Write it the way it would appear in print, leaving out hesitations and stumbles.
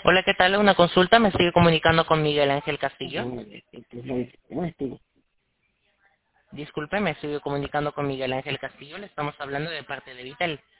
Hola, ¿qué tal? Una consulta, me sigue comunicando con Miguel Ángel Castillo. Disculpe, me sigo comunicando con Miguel Ángel Castillo, le estamos hablando de parte de Vitel.